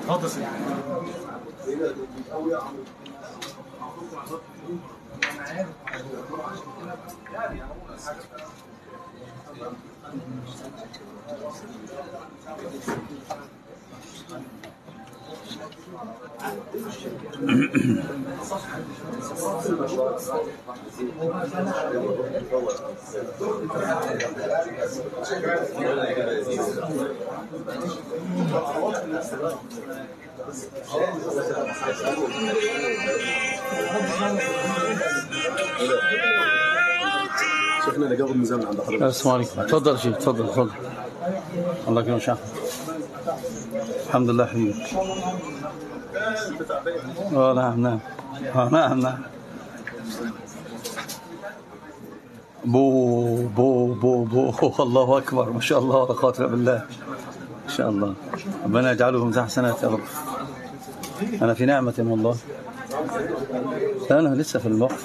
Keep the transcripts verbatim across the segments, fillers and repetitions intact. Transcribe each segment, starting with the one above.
شفنا اللي جابوا الميزان عند حضرتك. السلام عليكم. اتفضل شيخ، اتفضل اتفضل. الله يكرمك شيخ. الحمد لله حبيبي. اه نعم نعم. اه نعم نعم. بو بو بو بو الله اكبر، ما شاء الله ولا قوة الا بالله. ما شاء الله. ربنا يجعله من حسنات يا رب. انا في نعمة والله. لا انا لسه في الوقف.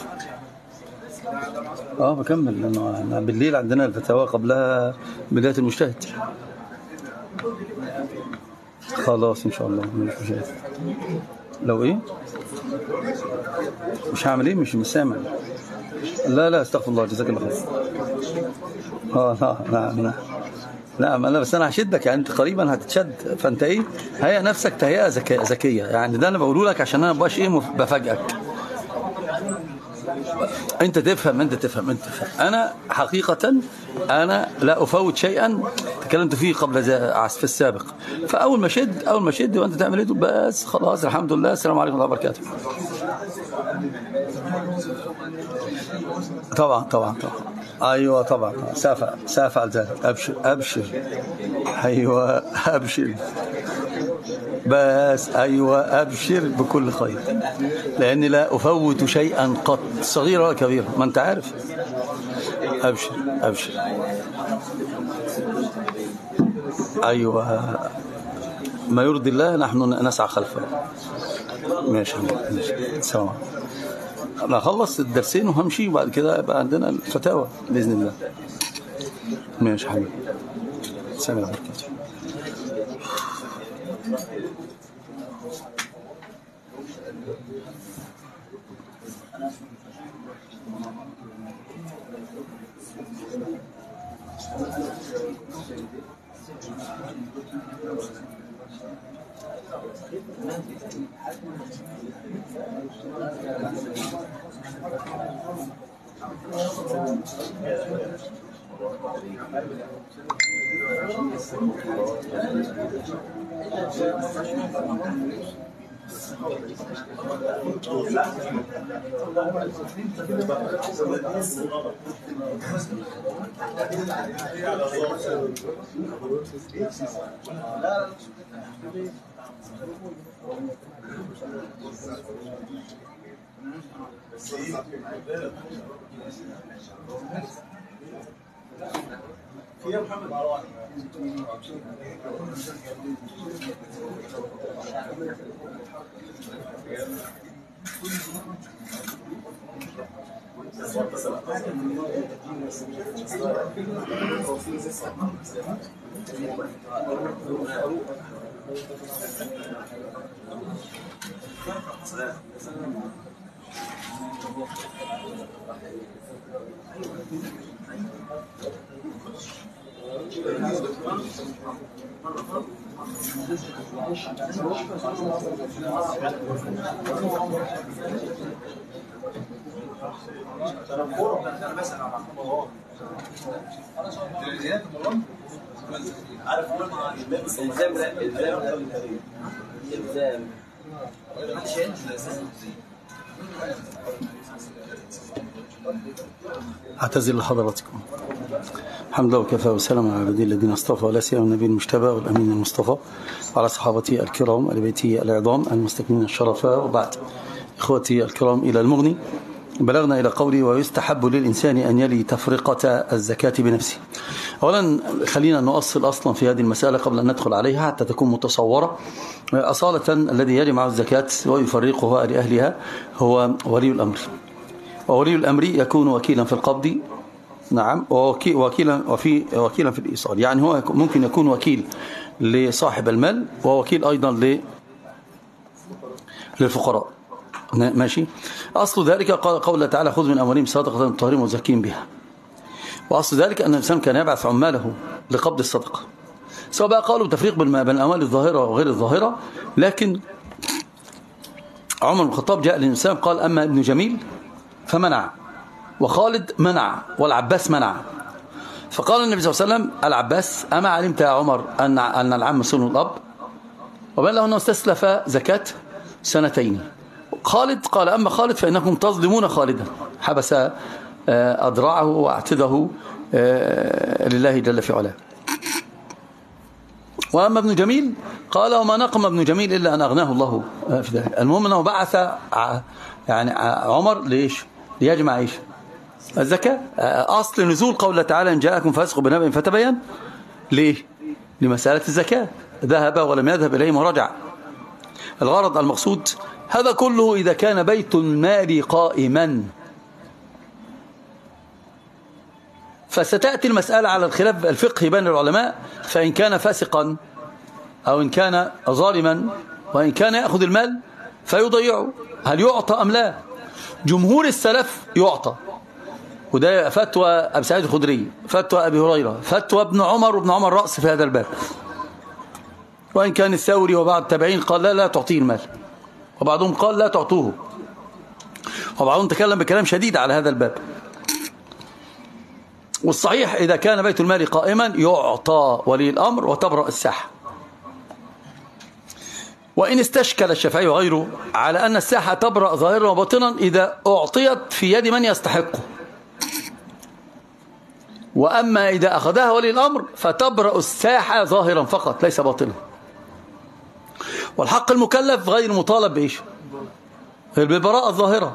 اه بكمل لانه بالليل عندنا الفتاوى قبلها بداية المجتهد. خلاص ان شاء الله مش مجتهد. لو ايه مش هعمل ايه، مش مش سامع. لا لا استغفر الله، جزاك الله خير. اه لا نعم نعم نعم. انا بس انا هشدك، يعني انت قريبا هتتشد، فانت ايه هيئ نفسك تهيئه ذكيه. يعني ده انا بقوله لك عشان انا مبقاش ايه بفاجئك. انت تفهم انت تفهم انت تفهم. انا حقيقة انا لا افوت شيئا تكلمت فيه قبل في السابق. فاول ما شد اول ما شد وانت تعمل ايه بس خلاص الحمد لله. السلام عليكم ورحمة الله وبركاته. طبعا طبعا طبعا ايوه طبعا سافع سافع ذلك. ابشر ابشر ايوه ابشر بس ايوه ابشر بكل خير، لاني لا افوت شيئا قط صغير ولا كبير، ما انت عارف. ابشر ابشر ايوه ما يرضي الله نحن نسعى خلفه. ماشي ماشي سلام. انا هخلص الدرسين وهمشي وبعد كده يبقى عندنا الفتاوى باذن الله. ماشي حبيبي. السلام عليكم. يا محمد مروان عارف الزام الزام الزام اعتذر لحضراتكم. الحمد لله وكفى وسلام على عباده الذين اصطفى، ولا سيما النبي المجتبى والامين المصطفى وعلى صحابته الكرام ال بيته العظام المستكملين الشرفاء، وبعد. اخوتي الكرام، الى المغني بلغنا الى قولي ويستحب للانسان ان يلي تفرقه الزكاه بنفسه. اولا خلينا نؤصل اصلا في هذه المساله قبل ان ندخل عليها حتى تكون متصوره. اصاله الذي يلي معه الزكاه ويفرقها لاهلها هو ولي الامر، وولي الامر يكون وكيلا في القبض، نعم، ووكيلا وفي وكيلا في الايصال. يعني هو ممكن يكون وكيل لصاحب المال ووكيل ايضا للفقراء. ماشي. أصل ذلك قول الله تعالى خذ من أموالهم صدقة تطهرهم وتزكيهم بها. وأصل ذلك أن الإنسان كان يبعث عماله لقبض الصدقة، سواء بقى قالوا بتفريق بين الأموال الظاهرة وغير الظاهرة. لكن عمر بن الخطاب جاء للإنسان قال أما ابن جميل فمنع، وخالد منع، والعباس منع. فقال النبي صلى الله عليه وسلم العباس أما علمت يا عمر أن أن العم صون الأب، وبين له أنه استسلف زكاة سنتين. خالد قال أما خالد فإنكم تظلمون خالدا، حبس أدراعه واعتده لله جل في علاه. وأما ابن جميل قال وما نقم ابن جميل إلا أن أغناه الله في ذلك. المهم أنه بعث يعني عمر ليش؟ ليجمع إيش؟ الزكاة. أصل نزول قوله تعالى إن جاءكم فاسق بنبأ فتبين، ليه؟ لمسألة الزكاة. ذهب ولم يذهب إليهم ورجع. الغرض المقصود هذا كله إذا كان بيت المال قائما. فستأتي المسألة على الخلاف الفقهي بين العلماء، فإن كان فاسقا أو إن كان ظالما وإن كان يأخذ المال فيضيعه هل يعطى أم لا؟ جمهور السلف يعطى، وده فتوى أبي سعيد الخدري، فتوى أبي هريرة، فتوى ابن عمر وابن عمر رأس في هذا الباب. وإن كان الثوري وبعض التابعين قال لا لا تعطيه المال، وبعضهم قال لا تعطوه، وبعضهم تكلم بكلام شديد على هذا الباب. والصحيح إذا كان بيت المال قائما يعطى ولي الأمر وتبرأ الساحة. وإن استشكل الشافعي وغيره على أن الساحة تبرأ ظاهرا وباطنا إذا أعطيت في يد من يستحقه، وأما إذا أخذها ولي الأمر فتبرأ الساحة ظاهرا فقط ليس باطنا. والحق المكلف غير مطالب بإيش؟ بالبراءة الظاهرة،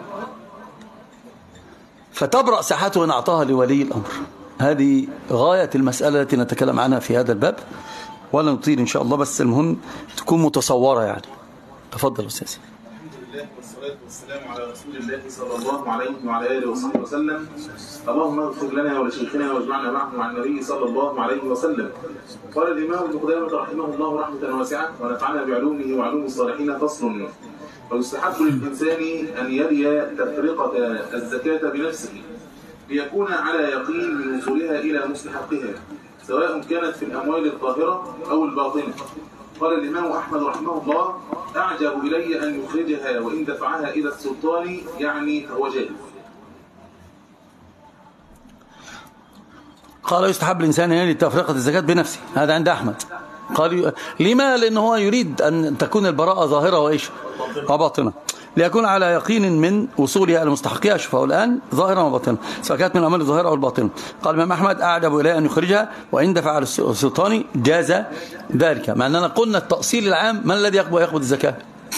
فتبرأ ساحته إن أعطاها لولي الأمر. هذه غاية المسألة التي نتكلم عنها في هذا الباب، ولا نطيل إن شاء الله، بس المهم تكون متصورة يعني. تفضل أستاذ. الحمد لله والصلاة والسلام على رسول الله صلى الله عليه وعلى آله وصحبه وسلم. اللهم اغفر لنا ولشيخنا واجمعنا معهم مع النبي صلى الله عليه وسلم. قال الإمام ابن قدامة رحمه الله رحمة واسعة ونفعنا بعلومه وعلوم الصالحين. فصل: ويستحب للإنسان أن يري تفرقة الزكاة بنفسه ليكون على يقين من وصولها إلى مستحقها، سواء كانت في الأموال الظاهرة أو الباطنة. قال الإمام أحمد رحمه الله: أعجب إلي أن يخرجها وإن دفعها إلى السلطان يعني فهو جائز. قال يستحب الإنسان أن يري تفرقة الزكاة بنفسه، هذا عند أحمد. قال لما؟ لأنه هو يريد أن تكون البراءة ظاهرة وإيش؟ وباطنة، ليكون على يقين من وصولها إلى مستحقها. شوفوا الآن ظاهرة وباطنة، سواء كانت من الأموال الظاهرة أو الباطنة. قال الإمام أحمد: أعجب إليه أن يخرجها وإن دفع على السلطان جاز ذلك. مع أننا قلنا التأصيل العام من الذي يقبض الزكاة؟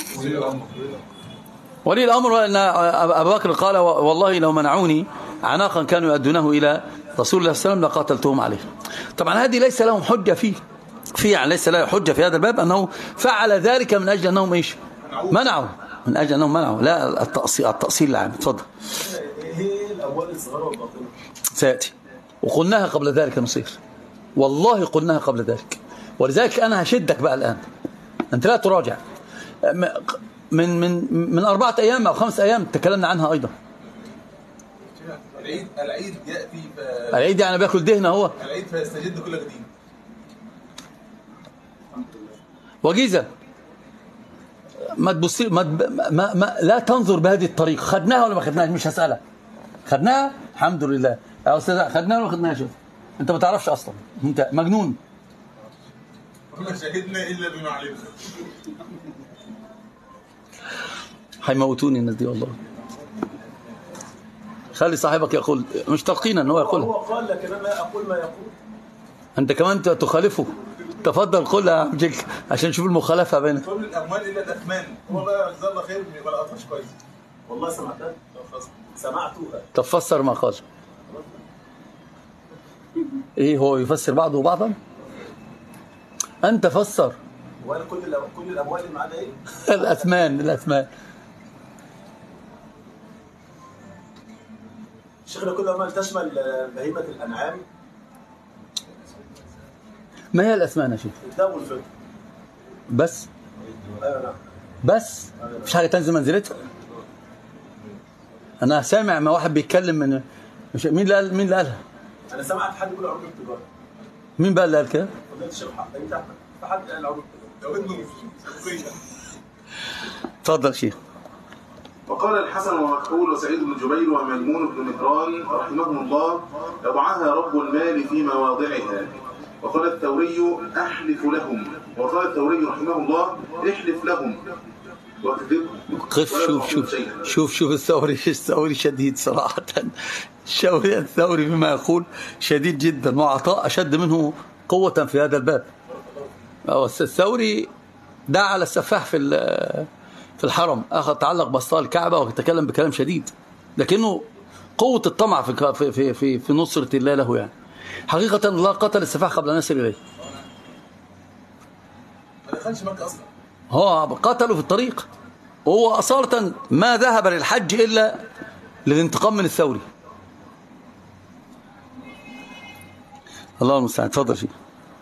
ولي الأمر. وأن أبا بكر قال: والله لو منعوني عناقا كانوا يؤدونه إلى رسول الله صلى الله عليه وسلم لقاتلتهم عليه. طبعا هذه ليس لهم حجة فيه في يعني ليس له حجة في هذا الباب أنه فعل ذلك من أجل أنهم إيش؟ منعوا، من أجل أنهم منعوا، لا التأصيل, التأصيل العام. تفضل. هي الأموال الصغيرة والباطنة سيأتي، وقلناها قبل ذلك نصير، والله قلناها قبل ذلك. ولذلك أنا هشدك بقى الآن، أنت لا تراجع. من من من أربعة أيام أو خمس أيام تكلمنا عنها أيضا. العيد العيد يأتي ف... العيد يعني بياكل دهنة هو. العيد فيستجد كل جديد. وجيزة ما تبصي ما, ما, ما لا تنظر بهذه الطريقة. خدناها ولا ما خدناهاش؟ مش هسألك. خدناها الحمد لله يا أستاذ. خدناها ولا ما خدناهاش؟ أنت ما تعرفش أصلا، أنت مجنون. وما شهدنا إلا بما علمنا. هيموتوني الناس دي والله. خلي صاحبك يقول، مش تلقينا ان هو يقولها. هو قال لكن انا اقول ما يقول. انت كمان تخالفه. تفضل قل يا عم جيك عشان نشوف المخالفه بينك. قبل الاموال الى الاثمان. هو بقى جزاه الله خير ما لقطهاش كويس. والله سمعتها. سمعتها. طب فسر ما قال. ايه هو يفسر بعضه بعضا؟ انت فسر. وانا كل كل الاموال اللي معانا ايه؟ الاثمان. الاثمان شيخنا كل الاموال تشمل بهيمه الانعام. ما هي الاثمان يا شيخ؟ الدم والفضه بس. ايوه نعم. بس مفيش حاجة تنزل منزلتها. أنا سامع ما واحد بيتكلم من مين اللي قال مين اللي قالها؟ انا سمعت حد يقول عروض التجاره. مين بقى اللي قال كده؟ فضيله الشيخ انت احمد فحد قال عروض التجاره. اتفضل شيخ. وقال الحسن ومكحول وسعيد بن جبير وميمون بن مهران رحمهم الله: يضعها رب المال في مواضعها. وقال الثوري: احلف لهم. وقال الثوري رحمه الله: احلف لهم واكذب. قف شوف شوف شوف شوف الثوري الثوري شديد صراحة. الثوري الثوري بما يقول شديد جدا، وعطاء أشد منه قوة في هذا الباب. الثوري دعا على السفاح في في الحرم، أخذ تعلق بسطاء الكعبة وتكلم بكلام شديد، لكنه قوة الطمع في في في في نصرة الله له. يعني حقيقة الله قتل السفاح قبل أن يصل إليه. ما دخلش مكة أصلا، هو قتله في الطريق، وهو أصالة ما ذهب للحج إلا للانتقام من الثوري. الله المستعان. تفضل شيء.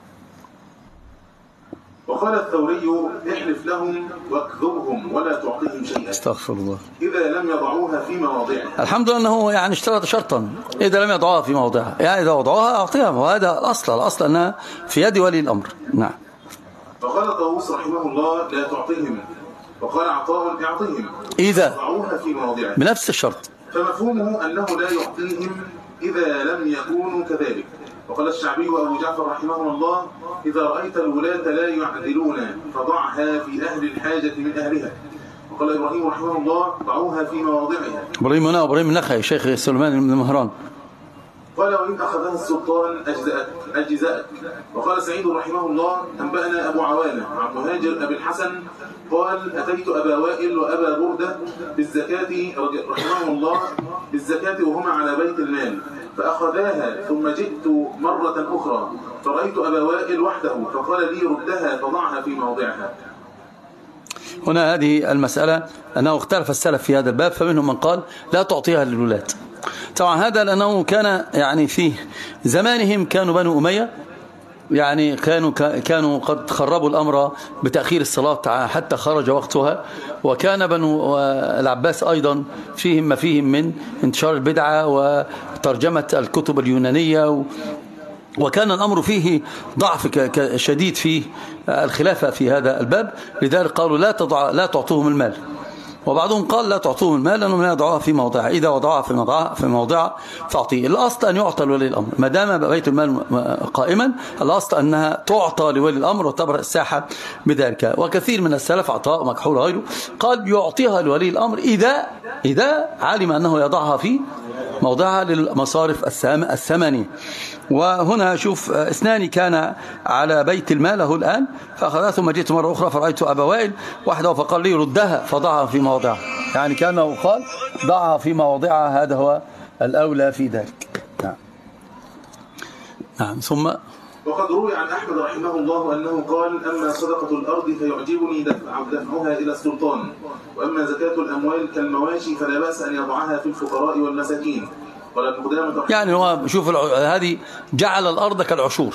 وقال الثوري: احلف لهم واكذبهم ولا تعطيهم شيئا. استغفر الله. إذا لم يضعوها في مواضعها. الحمد لله أنه يعني اشترط شرطا: إذا لم يضعوها في موضعها، يعني إذا وضعوها أعطيها، وهذا الأصل. الأصل أنها في يد ولي الأمر. نعم. وقال طاووس رحمه الله: لا تعطيهم. وقال عطاء: اعطيهم إذا ضعوها في مواضعها، بنفس الشرط. فمفهومه أنه لا يعطيهم إذا لم يكونوا كذلك. وقال الشعبي وأبو جعفر رحمه الله: إذا رأيت الولاة لا يعدلون فضعها في أهل الحاجة من أهلها. وقال إبراهيم رحمه الله: ضعوها في مواضعها. إبراهيم هنا إبراهيم النخعي شيخ سليمان بن مهران. قال: وإن أخذها السلطان أجزأت أجزأت. وقال سعيد رحمه الله: أنبأنا أبو عوانة عن مهاجر أبي الحسن قال: أتيت أبا وائل وأبا بردة بالزكاة رحمه الله بالزكاة وهما على بيت المال، فأخذاها، ثم جئت مرة أخرى فرأيت أبا وائل وحده فقال لي: ردها فضعها في موضعها. هنا هذه المسألة أنه اختلف السلف في هذا الباب، فمنهم من قال لا تعطيها للولاة. طبعا هذا لأنه كان يعني في زمانهم كانوا بنو أمية يعني كانوا كانوا قد خربوا الأمر بتأخير الصلاة حتى خرج وقتها، وكان بنو العباس أيضا فيهم ما فيهم من انتشار البدعة وترجمة الكتب اليونانية، وكان الأمر فيه ضعف شديد في الخلافة في هذا الباب. لذلك قالوا لا تضع لا تعطوهم المال، وبعضهم قال لا تعطوهم المال لأنهم لا يضعوها في موضعها، إذا وضعوها في موضعها في موضعها فأعطيه. الأصل أن يعطى لولي الأمر ما دام بيت المال قائما، الأصل أنها تعطى لولي الأمر وتبرأ الساحة بذلك. وكثير من السلف عطاء مكحول غيره قال يعطيها لولي الأمر إذا إذا علم أنه يضعها في موضعها للمصارف الثمانية. وهنا شوف اثنان كان على بيت المال له الآن فأخذها، ثم جئت مرة أخرى فرأيت أبا وائل وحده فقال لي ردها فضعها في موضعها، يعني كأنه قال ضعها في موضعها، هذا هو الأولى في ذلك. نعم. نعم. ثم وقد روي عن أحمد رحمه الله أنه قال: أما صدقة الأرض فيعجبني دفعها إلى السلطان، وأما زكاة الأموال كالمواشي فلا بأس أن يضعها في الفقراء والمساكين. يعني هو شوف هذه جعل الأرض كالعشور،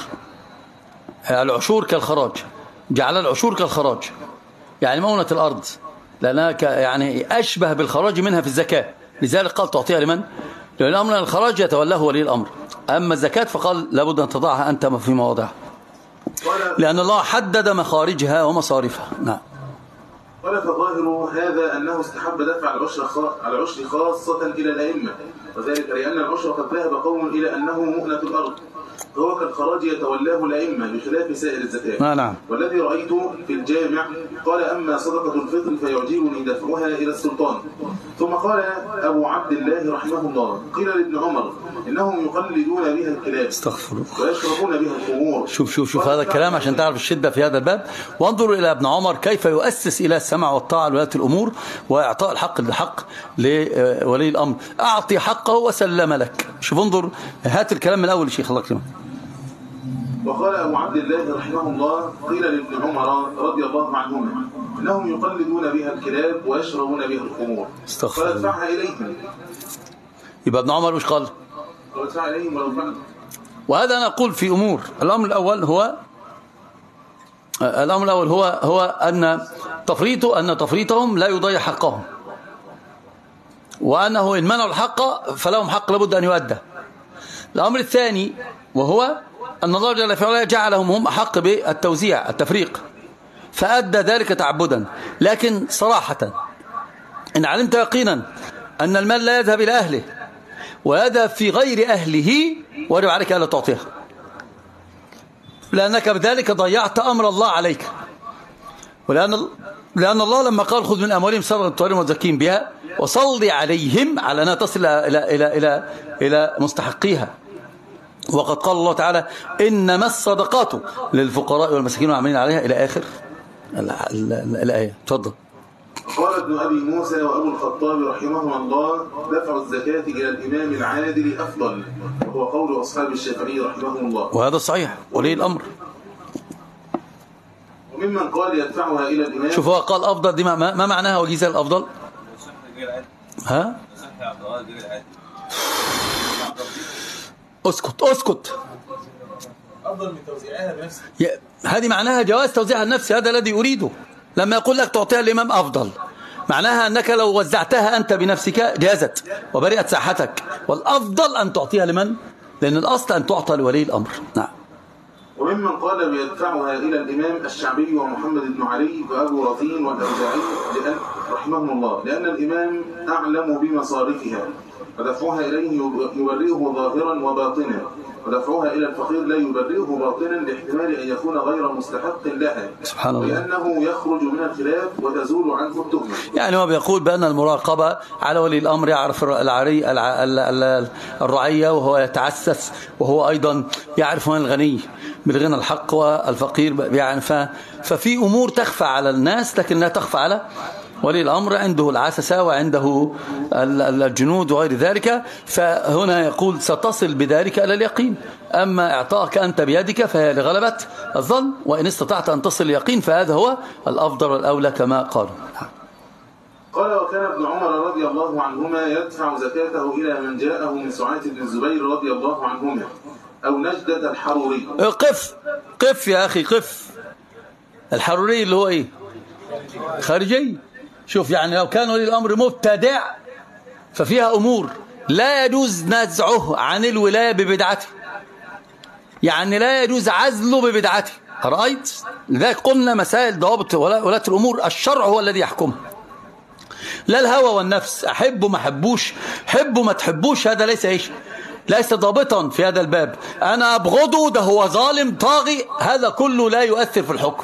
العشور كالخراج، جعل العشور كالخراج، يعني مونة الأرض لأنها يعني أشبه بالخراج منها في الزكاة، لذلك قال تعطيها لمن؟ لأن الأمر الخراج يتولاه ولي الأمر، أما الزكاة فقال لابد أن تضعها أنت في مواضعها، لأن الله حدد مخارجها ومصارفها. نعم. قال: فظاهر هذا أنه استحب دفع العشر العشر خاصة إلى الأئمة، وذلك لأن العشر قد ذهب قوم إلى أنه مؤنة الأرض، فهو كالخراج يتولاه الأئمة بخلاف سائر الزكاة. نعم. والذي رأيته في الجامع قال: أما صدقة الفطر فيعجبني دفعها إلى السلطان. ثم قال أبو عبد الله رحمه الله: قيل لابن عمر إنهم يقلدون بها الكلاب ويشربون بها الخمور. شوف شوف شوف هذا الكلام عشان تعرف الشدة في هذا الباب. وانظروا إلى ابن عمر كيف يؤسس إلى السمع والطاعة لولاة الأمور وإعطاء الحق للحق لولي الأمر. أعطي حقه وسلم لك. شوف انظر، هات الكلام من الأول شيخ الله يكرمك. وقال أبو عبد الله رحمه الله: قيل لابن عمر رضي الله عنهما إنهم يقلدون بها الكلاب ويشربون بها الخمور فادفعها إليهم. يبقى ابن عمر وش قال؟ فادفعها إليهم ولو فعل. وهذا أنا أقول في أمور. الأمر الأول هو الأمر الأول هو هو أن تفريط أن تفريطهم لا يضيع حقهم، وأنه إن منعوا الحق فلهم حق لابد أن يؤدى. الأمر الثاني وهو أن الله جل وعلا جعلهم هم أحق بالتوزيع التفريق، فأدى ذلك تعبدا. لكن صراحة إن علمت يقينا أن المال لا يذهب إلى أهله ويذهب في غير أهله، وجب عليك ألا تعطيها، لأنك بذلك ضيعت أمر الله عليك. ولأن لأن الله لما قال خذ من أموالهم صدقة تطهرهم وتزكيهم بها وصلي عليهم، على أنها تصل إلى إلى إلى إلى مستحقيها. وقد قال الله تعالى إنما الصدقات للفقراء والمساكين والعاملين عليها إلى آخر الآية. تفضل. قال ابن أبي موسى وأبو الخطاب رحمهما الله دفع الزكاة إلى الإمام العادل أفضل، وهو قول أصحاب الشافعي رحمهم الله، وهذا صحيح ولي الأمر. وممن قال يدفعها إلى الإمام، شوف هو قال أفضل دي ما, ما معناها وجيزة الأفضل؟ ها؟ اسكت اسكت. افضل من توزيعها بنفسك. هذه معناها جواز توزيعها النفسي، هذا الذي أريده. لما يقول لك تعطيها الإمام أفضل، معناها أنك لو وزعتها أنت بنفسك جازت وبرئت ساحتك، والأفضل أن تعطيها لمن؟ لأن الأصل أن تعطى لولي الأمر. نعم. وممن قال بيدفعها إلى الإمام الشعبي ومحمد بن علي وأبو رزين والأوزاعي لأن رحمهم الله، لأن الإمام أعلم بمصارفها، ودفعها إليه يبرئه ظاهرا وباطنا، ودفعها إلى الفقير لا يبرئه باطنا لاحتمال أن يكون غير مستحق لها، سبحان الله، لأنه يخرج من الخلاف وتزول عنه التهمة. يعني هو بيقول بأن المراقبة على ولي الأمر، يعرف العري الرعية وهو يتعسس، وهو أيضا يعرف من الغني بالغنى الحق والفقير، يعني ففي أمور تخفى على الناس لكن لا تخفى على ولي الأمر، عنده العسسة وعنده الجنود وغير ذلك. فهنا يقول ستصل بذلك إلى اليقين. أما إعطاءك أنت بيدك فهي لغلبة الظن، وإن استطعت أن تصل اليقين فهذا هو الأفضل والأولى كما قالوا. قال وكان ابن عمر رضي الله عنهما يدفع زكاته إلى من جاءه من سعية بن الزبير رضي الله عنهما أو نجدة الحروري. قف قف يا أخي قف. الحروري اللي هو إيه؟ خارجي. شوف، يعني لو كان ولي الأمر مبتدع ففيها أمور لا يجوز نزعه عن الولاية ببدعته، يعني لا يجوز عزله ببدعته. رأيت؟ لذلك قلنا مسائل ضوابط ولاة الأمور الشرع هو الذي يحكمها، لا الهوى والنفس. أحبه ما حبوش، حبه ما تحبوش، هذا ليس إيش، ليس ضابطا في هذا الباب. أنا أبغضه، ده هو ظالم طاغي، هذا كله لا يؤثر في الحكم.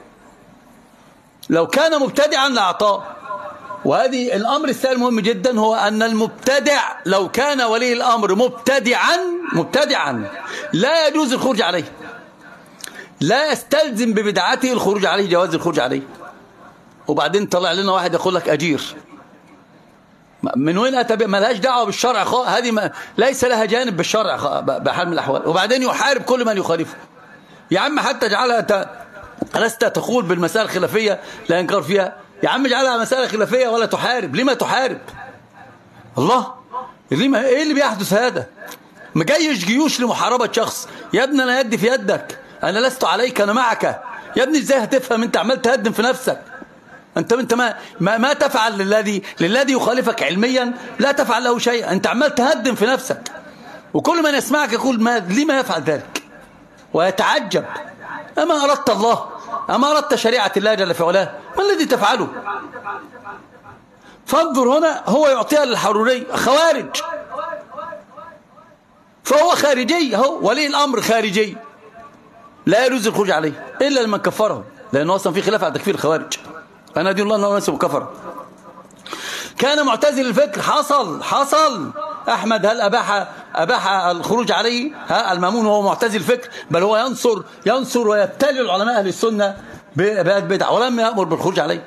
لو كان مبتدعا لأعطاه. وهذه الأمر الثاني المهم جدا هو أن المبتدع لو كان ولي الأمر مبتدعا مبتدعا لا يجوز الخروج عليه، لا يستلزم ببدعته الخروج عليه، جواز الخروج عليه. وبعدين طلع لنا واحد يقول لك أجير، من وين أتى؟ ما لهاش دعوة بالشرع، هذه ما ليس لها جانب بالشرع بحال من الأحوال. وبعدين يحارب كل من يخالفه. يا عم حتى اجعلها، لست تقول بالمسائل الخلافية لا ينكر فيها، يا عم اجعلها مسألة خلافية ولا تحارب. لما تحارب؟ الله، لما ايه اللي بيحدث هذا؟ مجيش جيوش لمحاربة شخص. يا ابني انا يدي في يدك، انا لست عليك، انا معك. يا ابني ازاي هتفهم؟ انت عمال تهدم في نفسك. انت انت ما ما, ما تفعل للذي للذي يخالفك علميا، لا تفعل له شيئا، انت عمال تهدم في نفسك. وكل من يسمعك يقول ما لما يفعل ذلك ويتعجب. أما أردت الله، أما أردت شريعة الله جل في علاه، ما الذي تفعله؟ فانظر هنا، هو يعطيها للحروري خوارج، فهو خارجي، هو ولي الأمر خارجي لا يجوز الخروج عليه إلا لمن كفره، لأنه أصلا في خلاف على تكفير الخوارج. أنا دين الله أنه نسب كفر. كان معتزل الفكر، حصل حصل أحمد هل أباح أباح الخروج عليه؟ ها المأمون وهو معتزل الفكر، بل هو ينصر ينصر ويبتلي العلماء أهل السنة بدعة، ولم يأمر بالخروج عليه.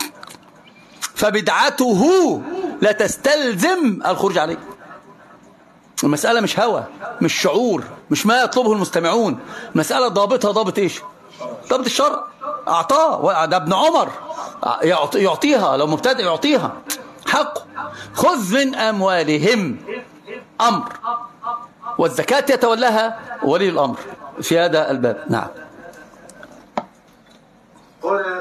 فبدعته لا تستلزم الخروج عليه. المسألة مش هوى، مش شعور، مش ما يطلبه المستمعون. مسألة ضابطها ضابط إيش؟ ضابط الشرع. أعطاه، ده ابن عمر يعطيها، لو مبتدئ يعطيها حقه. خذ من أموالهم أمر، والزكاة يتولاها ولي الأمر في هذا الباب. نعم.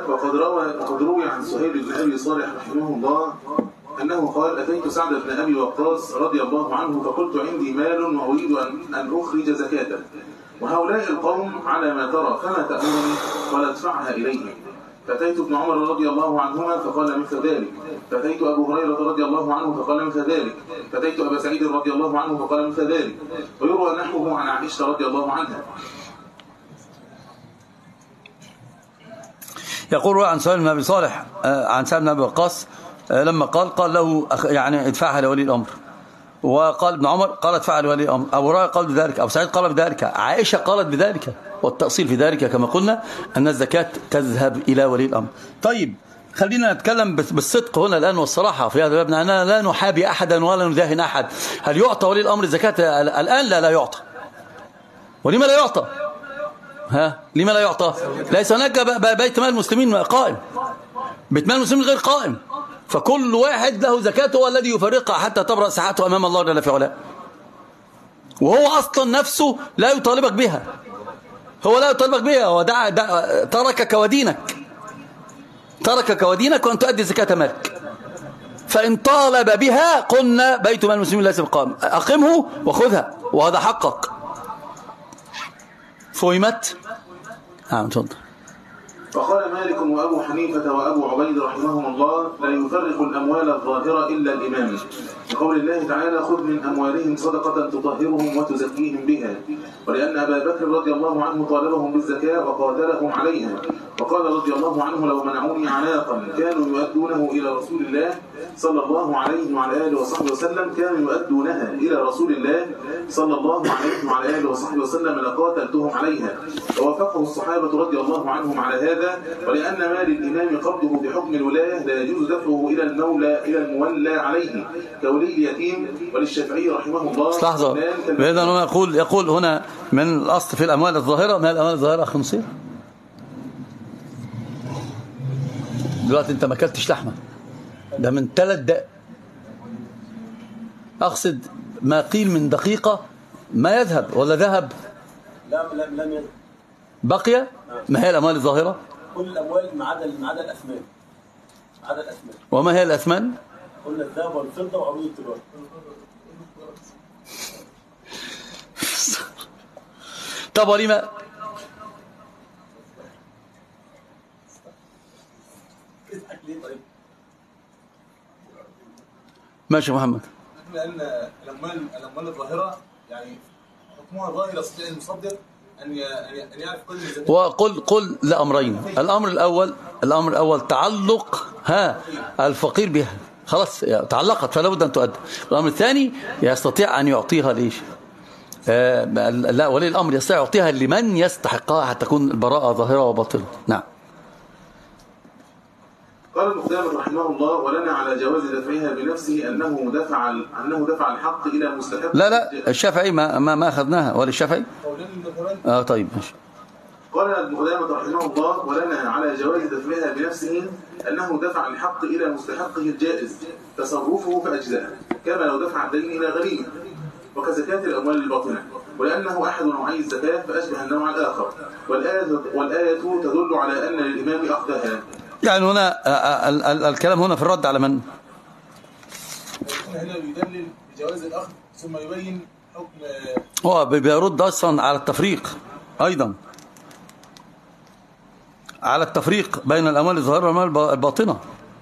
وقد روى وقد روي عن سهيل بن أبي صالح رحمه الله أنه قال: أتيت سعد بن أبي وقاص رضي الله عنه فقلت: عندي مال وأريد أن أن أخرج زكاته، وهؤلاء القوم على ما ترى، فما تأمرني؟ قال: ادفعها إليهم. فأتيت ابن عمر رضي الله عنهما فقال مثل ذلك، فأتيت أبو هريرة رضي الله عنه فقال مثل ذلك، فأتيت أبا سعيد رضي الله عنه فقال مثل ذلك، ويروى نحوه عن عائشة رضي الله عنها. يقول عن سهيل بن أبي صالح عن سعد بن أبي وقاص لما قال قال له يعني ادفعها لولي الأمر، وقال ابن عمر قال ادفعها لولي الأمر، أبو هريرة قال بذلك، أبو سعيد قال بذلك، عائشة قالت بذلك، والتأصيل في ذلك كما قلنا أن الزكاة تذهب إلى ولي الأمر. طيب خلينا نتكلم بالصدق هنا الآن والصراحة في هذا الباب، أننا لا نحابي أحدا ولا نداهن أحد. هل يعطى ولي الأمر الزكاة الآن؟ لا لا يعطى. ولما لا يعطى؟ ها لما لا يعطى؟ ليس هناك بيت مال المسلمين قائم، بيت مال المسلمين غير قائم، فكل واحد له زكاته هو الذي يفرقها حتى تبرأ ساعته أمام الله جل في علاه، وهو أصلا نفسه لا يطالبك بها، هو لا يطالبك بها، هو دع دع تركك ودينك، تركك ودينك وأن تؤدي زكاة مالك. فإن طالب بها قلنا بيت مال المسلمين ليس بقائم، أقمه وخذها، وهذا حقك. فهمت؟ نعم تفضل. وقال مالك وأبو حنيفة وأبو عبيد رحمهم الله: لا يفرق الأموال الظاهرة إلا الإمام، لقول الله تعالى: خذ من أموالهم صدقة تطهرهم وتزكيهم بها، ولأن أبا بكر رضي الله عنه طالبهم بالزكاة وقاتلهم عليها، وقال رضي الله عنه: لو منعوني عناقا كانوا يؤدونه إلى رسول الله صلى الله عليه وعلى آله وصحبه وسلم كانوا يؤدونها إلى رسول الله صلى الله عليه وعلى آله وصحبه وسلم لقاتلتهم عليها. ووافقه الصحابة رضي الله عنهم على هذا، ولأن مال الإمام قبضه بحكم الولاية لا يجوز دفعه إلى المولى إلى المولى عليه كولي اليتيم. وللشافعي رحمه الله لحظة، بإذن هنا يقول يقول هنا من الأصل في الأموال الظاهرة، ما الأموال الظاهرة أخي نصير؟ دلوقتي أنت ما أكلتش لحمة، ده من ثلاث دقائق، أقصد ما قيل من دقيقة ما يذهب ولا ذهب؟ لا لم لم يذهب، بقي. ما هي الأموال الظاهرة؟ كل الأموال ما عدا ما عدا الأثمان، ما عدا الأثمان. وما هي الأثمان؟ قلنا الذهب والفضة وعروض التجارة. طب ولما ماشي محمد؟ لأن الأموال الأموال الظاهرة يعني حكمها ظاهر، يستطيع المصدر أن أن يعرف كل الزكاة. وقل قل لأمرين، الأمر الأول الأمر الأول تعلق ها الفقير بها، خلاص تعلقت فلا بد أن تؤدى. الأمر الثاني يستطيع أن يعطيها ليش؟ آه لا، ولي الأمر يستطيع يعطيها لمن يستحقها حتى تكون البراءة ظاهرة وباطنة. نعم. قال ابن قدامة رحمه الله: ولنا على جواز دفعها بنفسه أنه دفع أنه دفع الحق إلى مستحق. لا لا الشافعي ما ما ما أخذناها، ولا الشافعي؟ اه طيب ماشي. قال ابن قدامة رحمه الله: ولنا على جواز دفعها بنفسه أنه دفع الحق إلى مستحقه الجائز تصرفه فأجزاءه، كما لو دفع الدين إلى غريمه، وكزكاة الأموال الباطنة، ولأنه أحد نوعي الزكاة فأشبه النوع الآخر، والآية والآية تدل على أن للإمام أخذها. يعني هنا ال ال الكلام هنا في الرد على من؟ هنا يدلل بجواز الأخذ ثم يبين حكم، هو بيرد أصلا على التفريق، أيضا على التفريق بين الأموال الظاهرة والأموال الباطنة.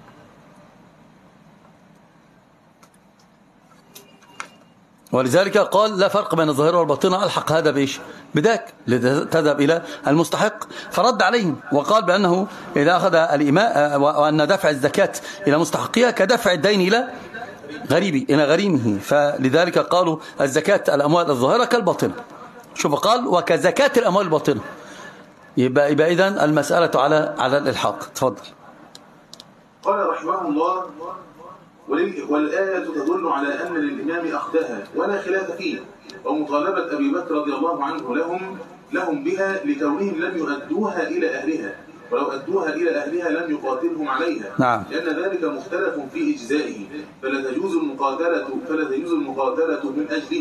ولذلك قال لا فرق بين الظاهرة والباطنة، ألحق هذا بإيش؟ بذاك لتذهب إلى المستحق، فرد عليهم وقال بأنه إذا أخذ الإماء وأن دفع الزكاة إلى مستحقها كدفع الدين إلى غريبي إلى غريمه، فلذلك قالوا الزكاة الأموال الظاهرة كالباطنة. شوف قال وكزكاة الأموال الباطنة، يبقى يبقى إذن المسألة على على الإلحاق. تفضل. قال رحمه الله: والآية تدل على أن للإمام أخذها ولا خلاف فيه، ومطالبة أبي بكر رضي الله عنه لهم لهم بها لكونهم لم يؤدوها إلى أهلها، ولو أدوها إلى أهلها لم يقاتلهم عليها. نعم. لأن ذلك مختلف في إجزائه، فلا تجوز المقاتلة فلا تجوز المقاتلة من أجله،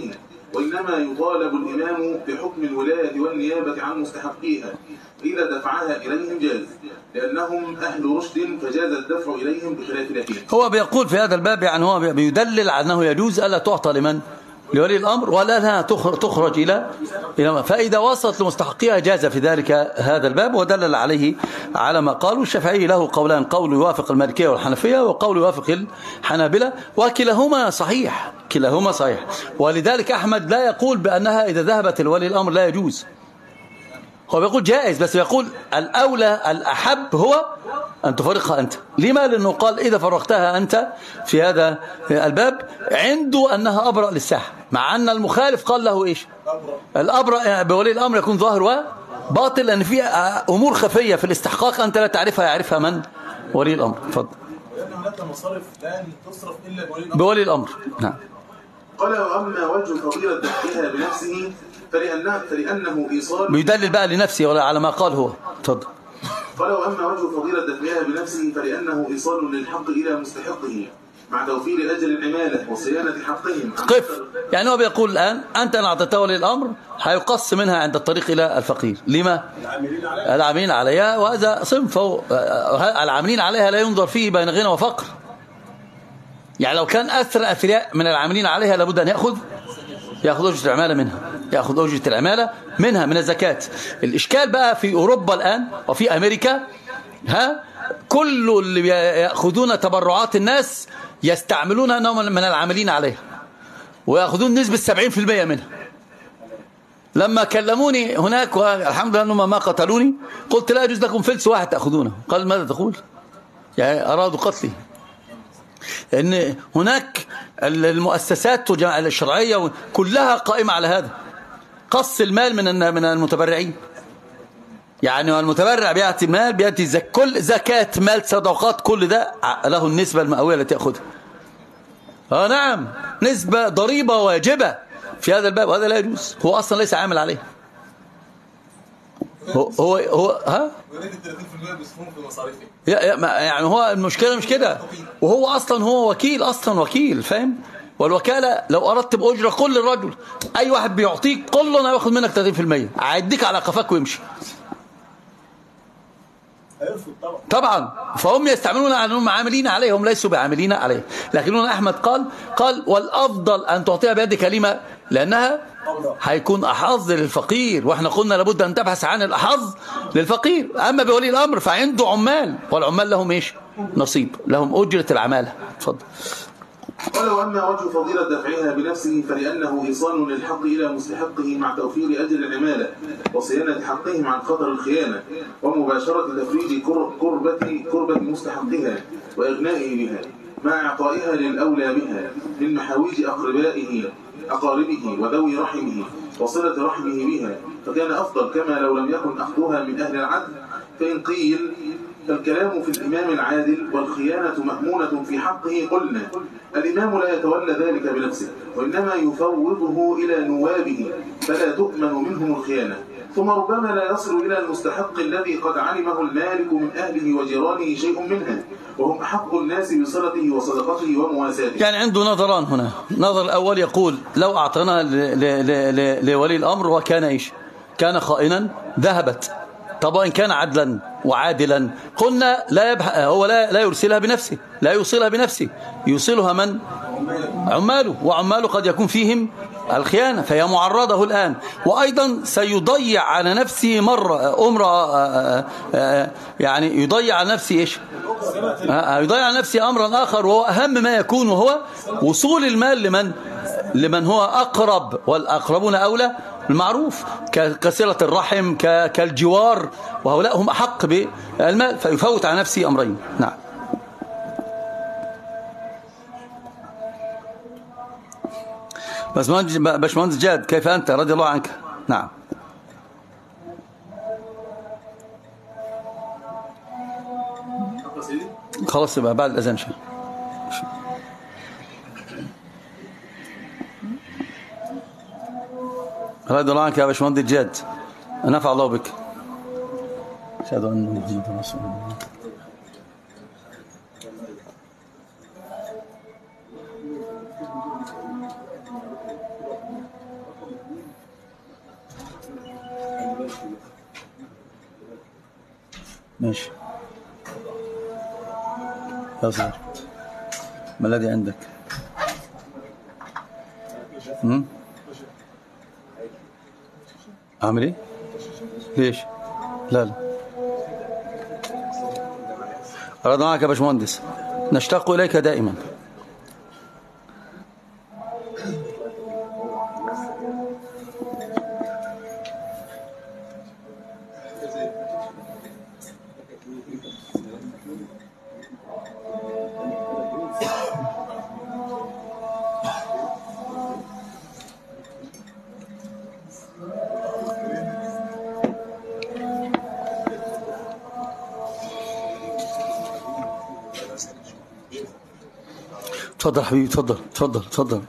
وإنما يطالب الإمام بحكم الولاية والنيابة عن مستحقيها، إذا دفعها إليهم جاز، لأنهم أهل رشد فجاز الدفع إليهم بخلاف اليقين. هو بيقول في هذا الباب، يعني هو بيدلل على أنه يجوز ألا تعطى لمن؟ لولي الأمر، ولا أنها تخرج إلى إلى فإذا وصلت لمستحقيها جاز في ذلك هذا الباب، ودلل عليه على ما قالوا. الشافعي له قولان، قول يوافق المالكية والحنفية، وقول يوافق الحنابلة، وكلاهما صحيح، كلاهما صحيح. ولذلك أحمد لا يقول بأنها إذا ذهبت لولي الأمر لا يجوز، هو بيقول جائز، بس بيقول الأولى الأحب هو أن تفرقها أنت. لما؟ لأنه قال إذا فرقتها أنت في هذا الباب عنده أنها أبرأ للساحة، مع أن المخالف قال له إيش؟ الأبرأ بولي الأمر يكون ظاهر وباطل، لأن في أمور خفية في الاستحقاق أنت لا تعرفها، يعرفها من؟ ولي الأمر. فضل. لأن هناك مصارف لا تصرف إلا بولي الأمر. بولي الأمر. نعم. قال وأما وجه فضيلة دفعها بنفسه فلأنه, فلأنه إيصال، بيدلل بقى لنفسه ولا على ما قال هو. تفضل. قال وأما وجه فضيلة دفعها بنفسه فلأنه إيصال للحق إلى مستحقه مع توفير أجل العمالة وصيانة حقهم. قف، يعني هو بيقول الآن أنت أن أعطيته ولي الأمر هيقص منها عند الطريق إلى الفقير. لما؟ العاملين عليها، وهذا صنف العاملين عليها لا ينظر فيه بين غنى وفقر. يعني لو كان أثر أثرياء من العاملين عليها لابد أن يأخذ يأخذ أجرة العمالة منها، يأخذ أجرة العمالة منها من الزكاة. الإشكال بقى في أوروبا الآن وفي أمريكا، ها كل اللي يأخذون تبرعات الناس يستعملون أنهم من العاملين عليها، ويأخذون نسبة سبعين في المئة منها. لما كلموني هناك والحمد لله أنهم ما قتلوني، قلت لا يجوز لكم فلس واحد تأخذونه. قال ماذا تقول؟ يعني أرادوا قتلي. لأن هناك المؤسسات الشرعية كلها قائمة على هذا، قص المال من من المتبرعين. يعني المتبرع بيأتي مال، بيأتي زك كل زكاة مال صدقات، كل ده له النسبة المئوية التي يأخذها. آه نعم، نسبة ضريبة واجبة في هذا الباب، وهذا لا يجوز، هو أصلا ليس عامل عليه. هو هو, هو ها ثلاثين بالمئة بيصرفون في مصاريفه. يعني هو المشكلة مش كده، وهو أصلا هو وكيل، أصلا وكيل، فاهم؟ والوكالة لو أردت بأجرة قل للرجل أي واحد بيعطيك قل له أنا باخد منك ثلاثين في المئة، هيديك على قفاك ويمشي. طبعا فهم يستعملون على أنهم عاملين عليه، هم ليسوا بعاملين عليه. لكن هنا أحمد قال قال والأفضل أن تعطيها بيد كلمة، لأنها هيكون أحظ للفقير، وإحنا قلنا لابد أن تبحث عن الأحظ للفقير. أما بولي الأمر فعنده عمال، والعمال لهم إيش؟ نصيب، لهم أجرة العمالة. تفضل. قال وأما وجه فضيلة دفعها بنفسه فلأنه إيصال للحق إلى مستحقه مع توفير أجل العمالة وصيانة حقهم عن خطر الخيانة ومباشرة تفريج كربة كربة مستحقها وإغنائه بها مع إعطائها للأولى بها من محاويج أقربائه أقاربه وذوي رحمه وصلة رحمه بها، فكان أفضل كما لو لم يكن أخذها من أهل العدل. فإن قيل فالكلام في الإمام العادل والخيانة مأمونة في حقه، قلنا الإمام لا يتولى ذلك بنفسه، وإنما يفوضه إلى نوابه فلا تؤمن منهم الخيانة، ثم ربما لا يصل إلى المستحق الذي قد علمه المالك من أهله وجيرانه شيء منها، وهم أحق الناس بصلته وصدقته ومواساته. يعني عنده نظران هنا. النظر الأول يقول لو أعطينا لولي الأمر وكان إيش؟ كان خائنا ذهبت. طبعا إن كان عدلا وعادلا قلنا لا يبح... هو لا لا يرسلها بنفسه، لا يوصلها بنفسه، يوصلها من؟ عماله، وعماله قد يكون فيهم الخيانة، فهي معرضه الآن، وأيضا سيضيع على نفسه مرة أمر، يعني يضيع على نفسه إيش؟ يضيع على نفسه أمرا آخر، وهو أهم ما يكون، وهو وصول المال لمن؟ لمن هو أقرب، والأقربون أولى المعروف، كصلة الرحم، كالجوار، وهؤلاء هم أحق بالمال، فيفوت على نفسه أمرين. نعم. باشمهندس جاد، كيف أنت؟ رضي الله عنك. نعم. خلاص يبقى بعد الأذان شيء. رضي الله عنك يا باشمهندس جاد، نفع الله بك. أشهد أن محمدا رسول الله. ماشي يا صغير، ما الذي عندك؟ امم اعمل ايه؟ ليش؟ لا لا أراد معك يا باشمهندس، نشتاق إليك دائما. تفضل حبيبي، تفضل تفضل تفضل.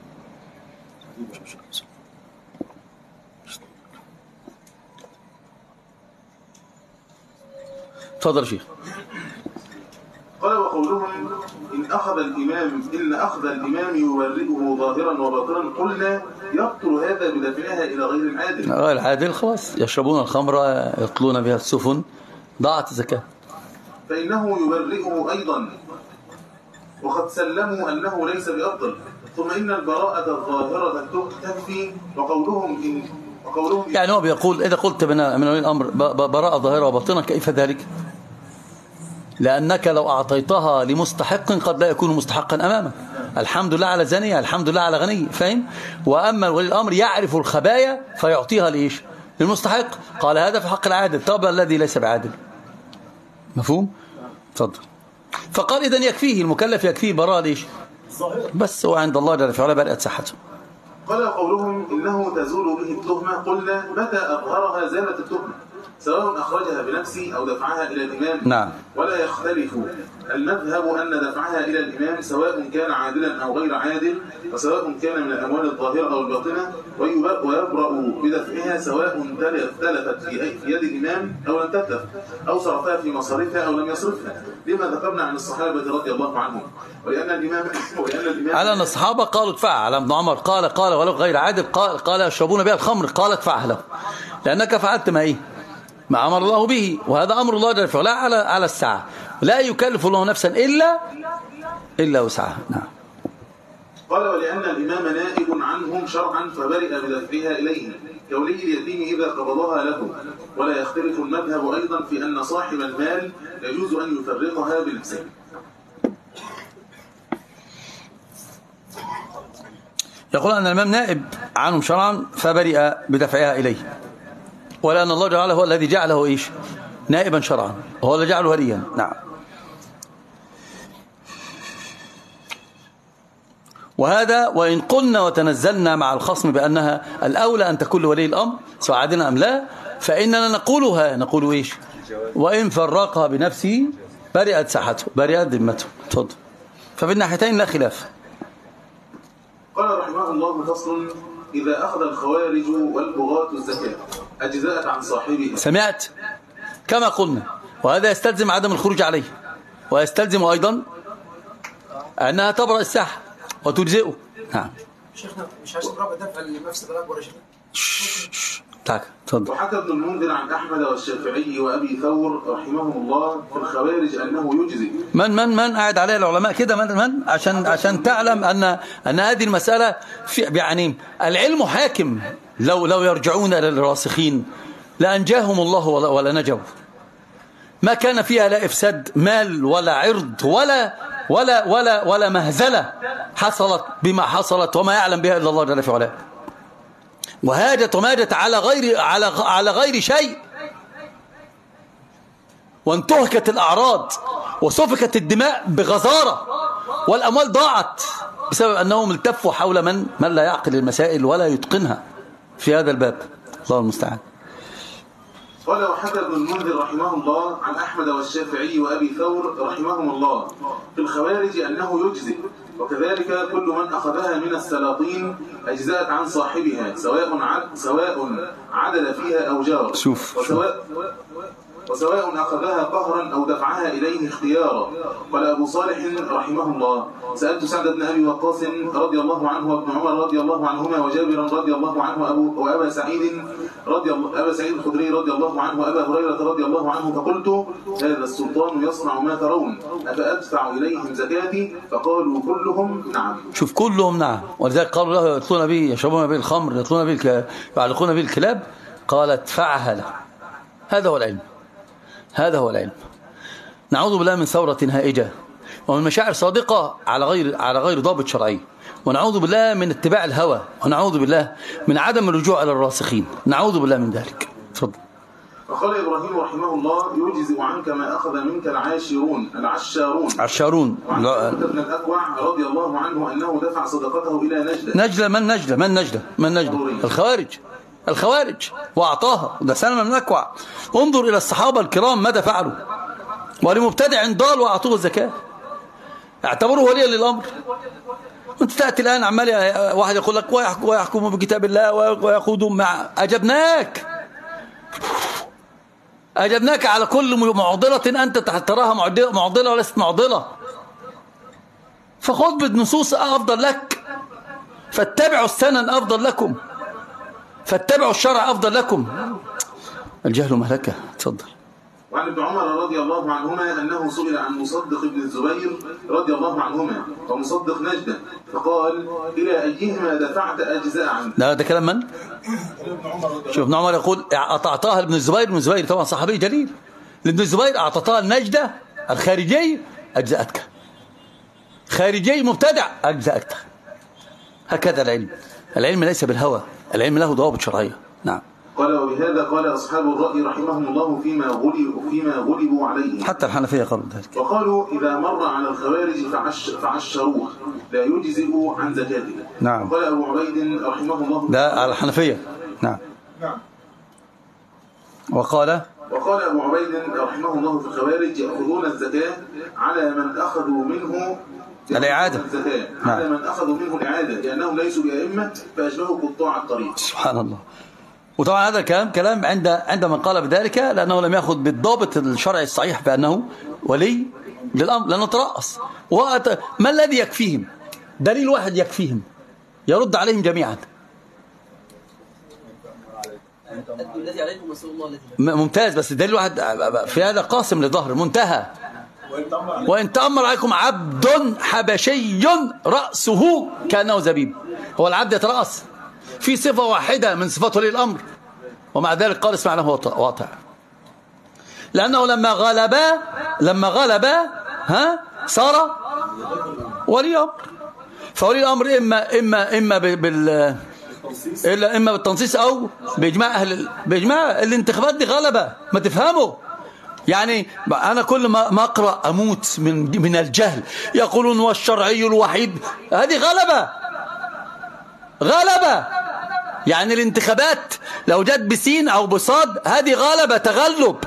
تفضل يا شيخ. قال وقولهم إن أخذ الإمام إن أخذ الإمام يورئه ظاهرا وباطنا قلنا يبطل هذا بدفعها إلى غير العادل. غير العادل خلاص، يشربون الخمر يطلون بها السفن، ضاعت الزكاة. فإنه يبرئه أيضا وقد سلموا أنه ليس بأفضل، ثم إن البراءة الظاهرة تكفي. وقولهم إن وقولهم يعني هو بيقول إذا قلت من ولي الأمر براءة ظاهرة وباطنة كيف ذلك؟ لأنك لو أعطيتها لمستحق قد لا يكون مستحقا أمامك. الحمد لله على زنية، الحمد لله على غني، فاهم؟ وأما ولي الأمر يعرف الخبايا فيعطيها لإيش؟ للمستحق. قال هذا في حق العادل، طب الذي ليس بعادل. مفهوم؟ تفضل. فقال إذن يكفيه المكلف، يكفيه براءة ليش؟ بس هو عند الله جل في علاه برئت صحته. قال قولهم إنه تزول به التهمة قلنا متى أظهرها زالت التهمة، سواء أخرجها بنفسه أو دفعها إلى الإمام. نعم. ولا يختلف المذهب أن دفعها إلى الإمام سواء كان عادلا أو غير عادل، وسواء كان من الأموال الظاهرة أو الباطنة، ويبرأ بدفعها سواء تلفت في يد الإمام أو لم تتلف، أو صرفها في مصارفها أو لم يصرفها، لما ذكرنا عن الصحابة رضي الله عنهم. ولأن الإمام ولأن الإمام على أن الصحابة قالوا ادفعها، على ابن عمر قال قال ولو غير عادل قال قال يشربون بها الخمر، قال ادفعها له لأنك فعلت ما إيه؟ ما أمر الله به، وهذا أمر الله جل في علاه على على الساعة، لا يكلف الله نفسا إلا إلا وسعها. نعم. قال ولأن الإمام نائب عنهم شرعا فبرئ بدفعها إليه كولي اليتيم إذا قبضها له. ولا يختلف المذهب أيضا في أن صاحب المال يجوز أن يفرقها بنفسه. يقول أن الإمام نائب عنهم شرعا فبرئ بدفعها إليه، ولأن الله جعله هو الذي جعله إيش؟ نائبا شرعا، وهو الذي جعله وليا. نعم. وهذا وإن قلنا وتنزلنا مع الخصم بأنها الأولى أن تكون لولي الأمر سواء عادنا أم لا، فإننا نقولها نقول إيش؟ وإن فرقها بنفسه برئت ساحته، برئت ذمته. تفضل. ففي الناحيتين لا خلاف. قال رحمه الله فصل: إذا أخذ الخوارج والبغاة الزكاة أجزاءت عن صاحبها. سمعت؟ كما قلنا، وهذا يستلزم عدم الخروج عليه، ويستلزم أيضا أنها تبرأ الساحة وتجزئه. نعم. شيخنا مش عايزين رابع دفع لمفسد الأكبر يا شيخنا. تعال تفضل. وحكى ابن المنذر عن أحمد والشافعي وأبي ثور رحمهم الله في الخوارج أنه يجزئ. من من من قاعد عليه العلماء كده من من عشان عشان تعلم أن أن هذه المسألة في يعني العلم حاكم. لو لو يرجعون إلى الراسخين لأنجاهم الله ولا, ولا نجوا. ما كان فيها لا إفساد مال ولا عرض ولا ولا ولا ولا مهزلة حصلت بما حصلت وما يعلم بها إلا الله جل في علاه. وهاجت وماجت على غير على على غير شيء، وانتهكت الأعراض وسفكت الدماء بغزارة، والأموال ضاعت بسبب أنهم التفوا حول من من لا يعقل المسائل ولا يتقنها في هذا الباب. الله المستعان. قال وحكى ابن المنذر رحمه الله عن أحمد والشافعي وأبي ثور رحمهم الله في الخوارج أنه يجزئ، وكذلك كل من أخذها من السلاطين أجزاءت عن صاحبها سواء عد سواء عدل فيها أو جار. شوف وسواء وسواء أخذها قهرا أو دفعها إليه اختيارا. قال أبو صالح رحمه الله: سألت سعد بن أبي وقاص رضي الله عنه وابن عمر رضي الله عنهما وجابرا رضي الله عنه وأبو وأبا سعيد رضي الله أبا سعيد الخدري رضي الله عنه وأبا هريرة رضي الله عنه فقلت: هذا السلطان يصنع ما ترون، أفأدفع إليهم زكاتي؟ فقالوا كلهم نعم. شوف كلهم نعم، ولذلك قالوا له: يطلون به يشربون به الخمر، يطلون به يعلقون به الكلاب. قال: ادفعها له. هذا هو العلم، هذا هو العلم. نعوذ بالله من ثورة هائجة ومن مشاعر صادقة على غير على غير ضابط شرعي، ونعوذ بالله من اتباع الهوى، ونعوذ بالله من عدم الرجوع إلى الراسخين، نعوذ بالله من ذلك. تفضل. فقال إبراهيم رحمه الله: يجزئ عنك ما أخذ منك العاشرون العشارون عشارون وعن ابن الأكوع رضي الله عنه أنه دفع صدقته إلى نجدة. نجدة من نجدة من نجدة من نجدة الخوارج الخوارج وأعطاها، ده سلمة من الأكوع. انظر إلى الصحابة الكرام ماذا فعلوا، ولمبتدع ضال وأعطوه الزكاة، اعتبروه وليا للأمر. وانت تأتي الآن عمال واحد يقول لك ويحكم بكتاب الله ويأخذهم مع أجبناك أجبناك على كل معضلة أنت تراها معضلة وليست معضلة، فخذ بالنصوص أفضل لك، فاتبعوا السنن أفضل لكم، فاتبعوا الشرع أفضل لكم. الجهل مهلكة. تفضل. وعن ابن عمر رضي الله عنهما أنه سئل عن مصدق بن الزبير رضي الله عنهما ومصدق نجدة فقال: إلى أيهما دفعت أجزاء عنك؟ لا ده كلام من؟ شوف ابن عمر يقول: أعطاها لابن الزبير. ابن الزبير طبعا صحابي جليل. لابن الزبير أعطاها النجدة الخارجي أجزأتك، خارجي مبتدع أجزأتك. هكذا العلم، العلم ليس بالهوى، العلم له ضوابط شرعية. نعم. قال: وبهذا قال أصحاب الرأي رحمهم الله فيما غلبوا فيما غلبوا عليه. حتى الحنفية قالوا ذلك. وقالوا: إذا مر على الخوارج فعش فعشروه لا يجزئ عن زكاته. نعم. قال أبو عبيد رحمه الله: ده على الحنفية. نعم. نعم. وقال وقال أبو عبيد رحمه الله: في الخوارج يأخذون الزكاة على من أخذوا منه الإعادة. الزكاة نعم. على من أخذوا منه الإعادة لأنهم ليسوا بأئمة فأشبهوا قطاع الطريق. سبحان الله. وطبعا هذا الكلام كلام عند عند من قال بذلك لأنه لم يأخذ بالضابط الشرعي الصحيح بأنه ولي للأمر، لأنه ترأس. ما الذي يكفيهم؟ دليل واحد يكفيهم يرد عليهم جميعا. الذي عليكم رسول الله الذي ممتاز، بس الدليل واحد في هذا قاسم لظهر منتهى. وإن تأمر عليكم عبد حبشي رأسه كأنه زبيب. هو العبد يترأس في صفة واحدة من صفات ولي الأمر، ومع ذلك قال اسمع له واطع، لأنه لما غلب لما غلب ها صار ولي أمر. فولي الأمر إما إما إما بال إلا إما بالتنصيص أو بإجماع أهل بإجماع الانتخابات. دي غلبة، ما تفهموا يعني. أنا كل ما أقرأ أموت من من الجهل. يقولون هو الشرعي الوحيد. هذه غلبة، غلبة يعني الانتخابات لو جت بسين أو بصاد هذه غلبة، تغلب.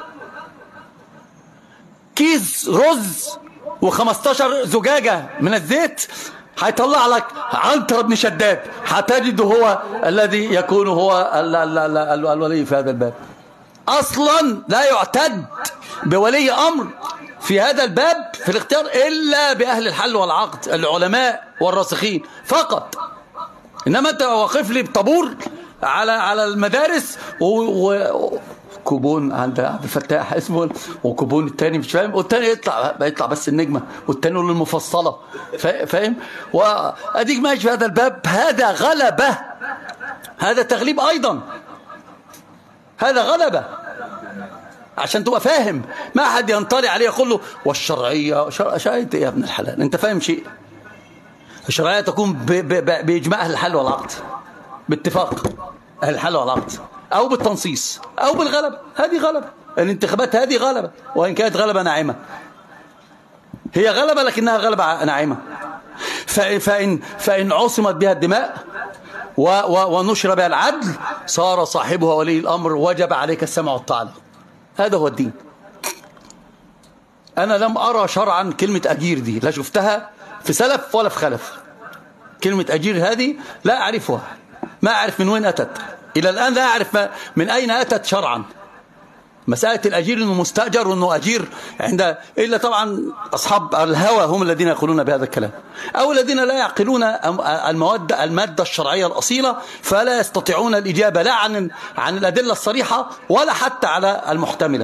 كيس رز وخمستاشر زجاجة من الزيت هيطلع لك عنتر بن شداد، هتجد هو الذي يكون هو الولي في هذا الباب. أصلا لا يعتد بولي أمر في هذا الباب في الاختيار إلا بأهل الحل والعقد، العلماء والراسخين فقط. إنما أنت واقف لي بطابور على على المدارس وكوبون عند عبد الفتاح اسمه، وكوبون الثاني مش فاهم، والثاني يطلع يطلع بس النجمة، والثاني يقول المفصلة، فاهم؟ وأديك ماشي في هذا الباب. هذا غلبة، هذا تغليب أيضا، هذا غلبة. عشان تبقى فاهم، ما أحد ينطلي عليه يقول له والشرعية شرعية يا ابن الحلال. أنت فاهم شيء؟ الشرعية تكون بإجماع أهل الحل والعقد، باتفاق أهل الحل والعقد، أو بالتنصيص أو بالغلبة. هذه غلبة. الانتخابات هذه غلبة، وإن كانت غلبة ناعمة. هي غلبة لكنها غلبة ناعمة. فإن, فإن عصمت بها الدماء ونشر بها العدل صار صاحبها ولي الأمر، وجب عليك السمع والطاعة. هذا هو الدين. أنا لم أرى شرعا كلمة أجير دي، لا شفتها في سلف ولا في خلف. كلمة أجير هذه لا أعرفها، ما أعرف من وين أتت إلى الآن، لا أعرف من أين أتت شرعا. مسألة الأجير أنه مستأجر وأنه أجير عند إلا طبعا أصحاب الهوى هم الذين يقولون بهذا الكلام، أو الذين لا يعقلون المواد المادة الشرعية الأصيلة، فلا يستطيعون الإجابة لا عن عن الأدلة الصريحة ولا حتى على المحتملة.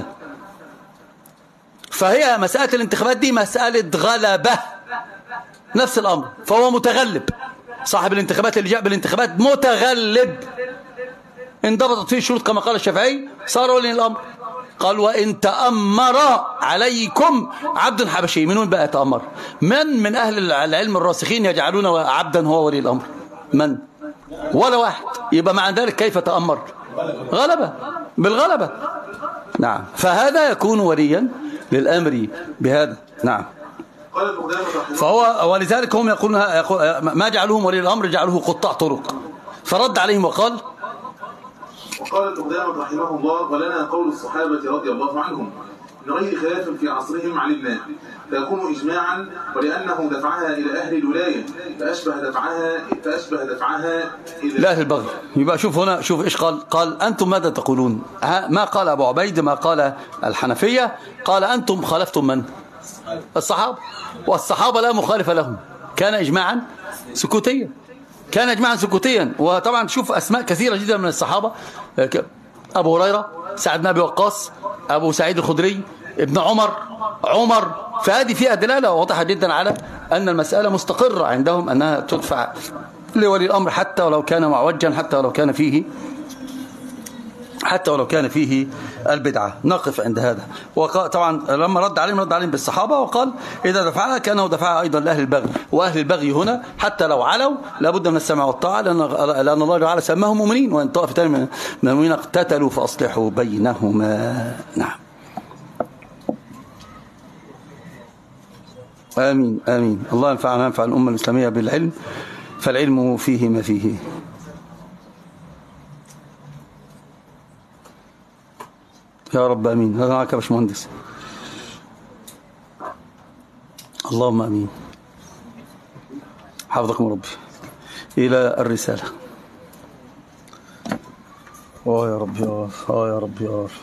فهي مسألة الانتخابات دي مسألة غلبة، نفس الأمر، فهو متغلب، صاحب الانتخابات اللي جاء بالانتخابات متغلب، انضبطت فيه الشروط كما قال الشافعي صار ولي الأمر. قال وإن تأمر عليكم عبد حبشي. من وين بقى يتأمر؟ من من أهل العلم الراسخين يجعلون عبدا هو ولي الأمر؟ من؟ ولا واحد. يبقى مع ذلك كيف تأمر؟ غلبة، بالغلبة. نعم، فهذا يكون وليا للأمر بهذا. نعم. فهو ولذلك هم يقولون ما جعلوهم ولي الأمر، جعلوه قطاع طرق. فرد عليهم وقال وقال ابن قدامة رحمه الله ولنا قول الصحابة رضي الله عنهم من غير خلاف في عصرهم علمناه فيكون إجماعا، ولأنه دفعها إلى أهل الولاية فأشبه دفعها فأشبه دفعها إلى أهل البغي. يبقى شوف هنا، شوف إيش قال. قال أنتم ماذا تقولون؟ ما قال أبو عبيد، ما قال الحنفية، قال أنتم خالفتم من؟ الصحابة، والصحابة لا مخالف لهم، كان إجماعا سكوتيا، كان إجماعا سكوتيا. وطبعا شوف أسماء كثيرة جدا من الصحابة، أبو هريرة، سعد بن أبي وقاص، أبو سعيد الخدري، ابن عمر، عمر. فهذه فيها دلالة واضحة جدا على أن المسألة مستقرة عندهم أنها تدفع لولي الأمر حتى ولو كان معوجا، حتى ولو كان فيه حتى ولو كان فيه البدعة. نقف عند هذا. وطبعا لما رد عليهم رد عليهم بالصحابة وقال إذا دفعها كانه دفعها أيضا لأهل البغي، وأهل البغي هنا حتى لو علوا لابد من السمع والطاعة، لأن, لأن الله تعالى سماهم مؤمنين، وإن طائفتان من المؤمنين اقتتلوا فأصلحوا بينهما. نعم. آمين آمين. الله ينفعنا ينفع الأمة الإسلامية بالعلم، فالعلم فيه ما فيه. يا رب امين. هذا معك يا باشمهندس. اللهم امين. حفظكم ربي. الى الرساله. اه يا رب يا رب، اه يا رب يا رب.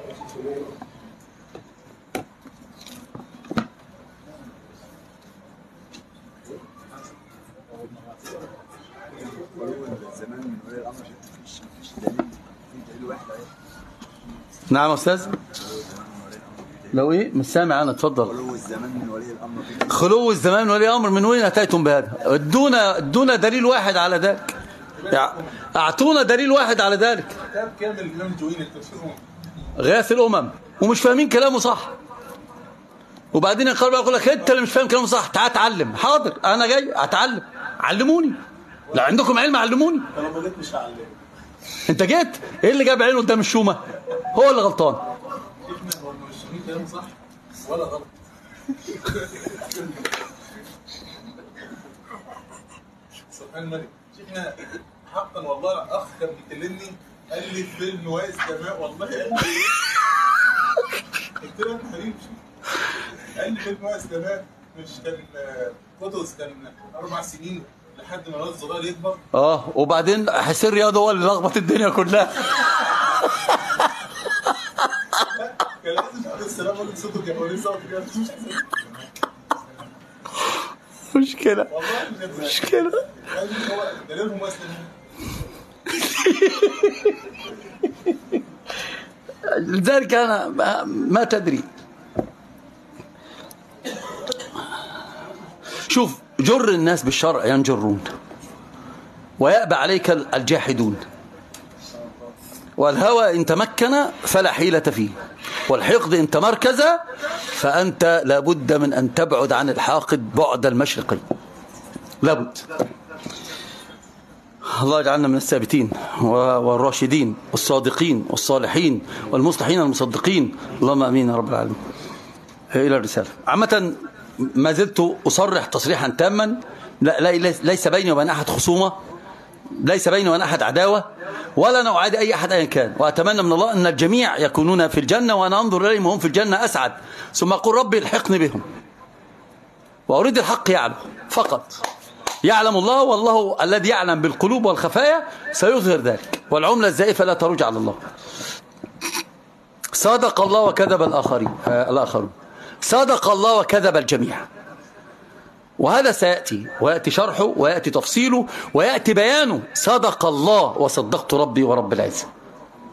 نعم أستاذ. لو إيه مش سامع أنا، اتفضل. خلو الزمان من ولي الأمر. خلو الزمان من ولي الأمر، من وين أتيتم بهذا؟ ادونا ادونا دليل واحد على ذلك، أعطونا دليل واحد على ذلك. كتاب كامل الإمام الجويني التفسير غاث الأمم، ومش فاهمين كلامه صح. وبعدين يقول يقول لك أنت اللي مش فاهم كلامه صح، تعال اتعلم. حاضر، أنا جاي أتعلم، علموني. لو عندكم علم علموني. أنا ما جيت مش هعلم. أنت جيت إيه اللي جاب عينه قدام الشومة؟ هو اللي غلطان. هو مش كلام صح ولا غلط. سبحان الملك. شيخنا حقا والله الاخ كان بيكلمني قال لي فيلم وايز جماء، والله قال لي قلت له يا حبيبي قال لي فيلم وايز جماء مش كان قطز، كان اربع سنين لحد ما الولد الصغير يكبر. اه وبعدين حسين رياض هو اللي لخبط الدنيا كلها. كان لازم عليه السلام اقول صوته كان صوت كده مش مشكلة مشكلة. هو دليلهم مسلم. لذلك أنا ما تدري. شوف، جر الناس بالشرع ينجرون، ويأبى عليك الجاحدون، والهوى إن تمكن فلا حيلة فيه، والحقد إن تمركز فأنت لابد من أن تبعد عن الحاقد بعد المشرقي، لابد. الله يجعلنا من الثابتين والراشدين والصادقين والصالحين والمصلحين المصدقين، اللهم امين يا رب العالمين. الى الرساله. عامه ما زلت اصرح تصريحا تاما، لا ليس بيني وبين احد خصومه، ليس بيني وبين احد عداوه، ولا نعادي اي احد ايا كان، واتمنى من الله ان الجميع يكونون في الجنه، وانا انظر اليهم وهم في الجنه اسعد، ثم اقول ربي الحقني بهم، واريد الحق يعلم فقط. يعلم الله، والله الذي يعلم بالقلوب والخفايا سيظهر ذلك، والعملة الزائفة لا ترجع على الله. صدق الله وكذب الآخرين آه الآخرون، صدق الله وكذب الجميع. وهذا سيأتي ويأتي شرحه ويأتي تفصيله ويأتي بيانه. صدق الله وصدقت ربي ورب العزة.